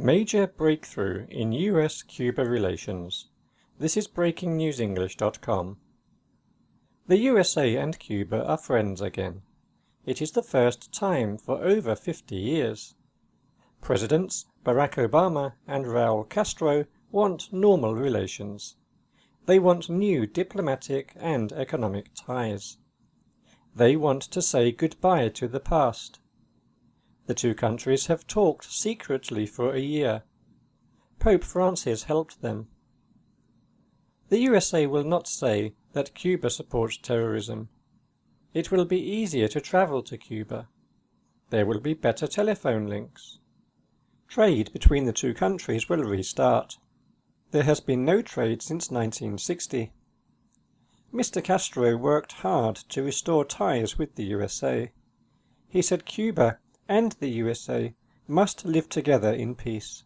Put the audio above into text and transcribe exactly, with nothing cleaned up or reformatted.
Major breakthrough in U S Cuba relations. This is breaking news english dot com. The U S A and Cuba are friends again. It is the first time for over fifty years. Presidents Barack Obama and Raul Castro want normal relations. They want new diplomatic and economic ties. They want to say goodbye to the past. The two countries have talked secretly for a year. Pope Francis helped them. The U S A will not say that Cuba supports terrorism. It will be easier to travel to Cuba. There will be better telephone links. Trade between the two countries will restart. There has been no trade since nineteen sixty. Mister Castro worked hard to restore ties with the U S A. He said Cuba and the U S A must live together in peace.